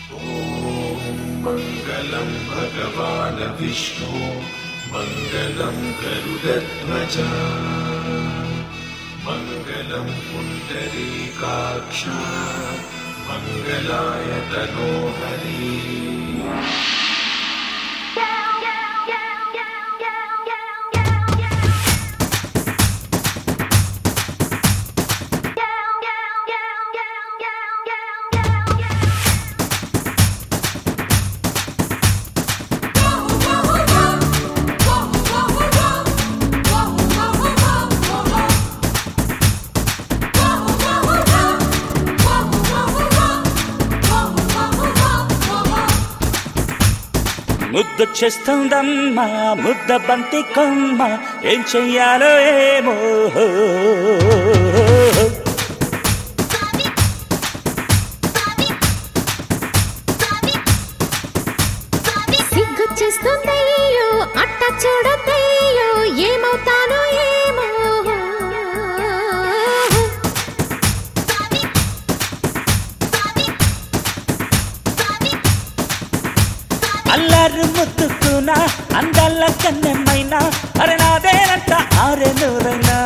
मङ्गलं भगवान् विष्णु मङ्गलं गरुडध्वज मङ्गलं पुण्डरीकाक्ष मङ्गलाय तनोहरि। ముద్దొచ్చేస్తుందమ్మా ముద్ద బంతి కొమ్మ ఏం చెయ్యాలో ఏమో సిగ్గుచ్చేస్తుందయ్యో అట్ట చూడద్దయ్యో ఏమవుతానో ఏమో అల్లారు ముద్దుకున్నా అందాల కన్నెమ్మైనా అరే నాదేనంట ఆరే నూరైనా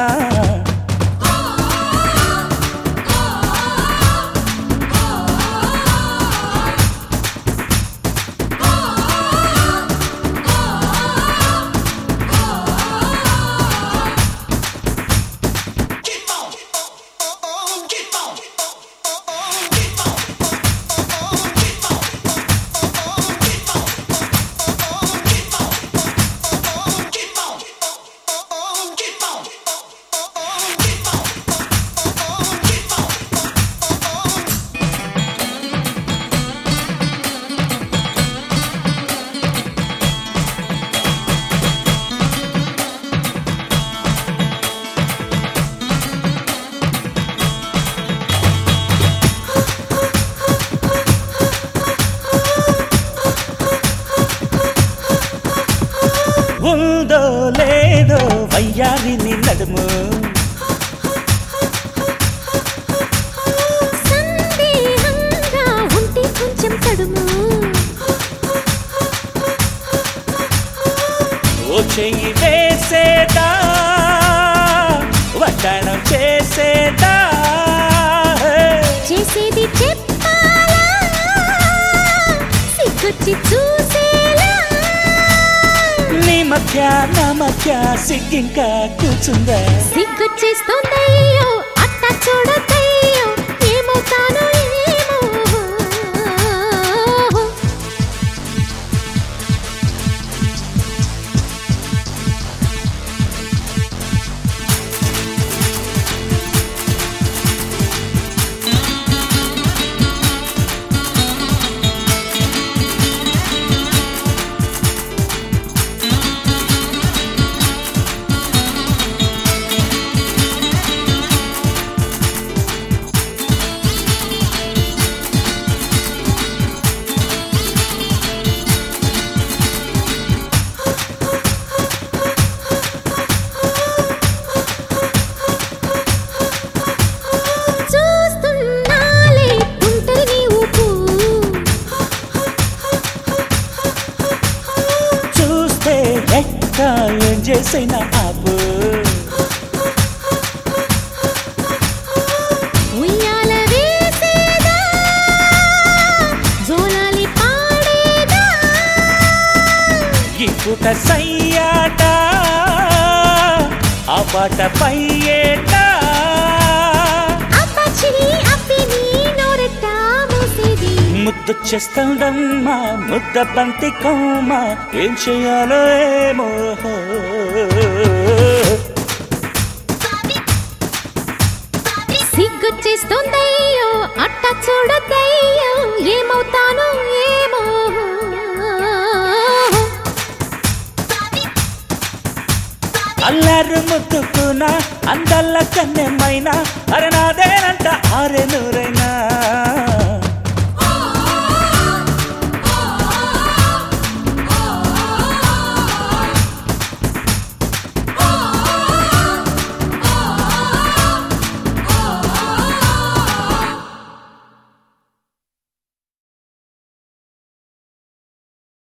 ఉందో లేదో వయ్యారిని నడుము సందేహంగా ఉంటే కొంచెం తడుము ఓ చెయ్యి వేసేదా వడ్డాణం చేసేదా చేసేది చెప్పాలా సిగ్గొచ్చి చూసేలా నీ మధ్య నా మధ్య సిగ్గింకా కూర్చుందా సిగ్గొచ్చేస్తోందయ్యో అట్ట చూడద్దయ్యో ఏమవుతానో ఏమో చూస్తున్నాలే ఉంటని ఊపు చూస్తే ఎక్క ఏం చేసిన ఆపు ఉయ్యాల వేసేదా జోలాలి పాడేదా ఈ పూట సయ్యాట ఆ పాట పై ఏట అప్పచ్చిని అప్పిని నోరెట్ట మూసేది ముద్దొచ్చేస్తుందమ్మా ముద్ద బంతి కొమ్మ ఏం చెయ్యాలో ఏమో సిగ్గొచ్చేస్తోందయ్యో అట్ట చూడద్దయ్యో ఏమవుతానో ఏమో అల్లారు ముద్దుకున్నా అందాల కన్నెమ్మైనా అరే నాదేనంట ఆరే నూరైనా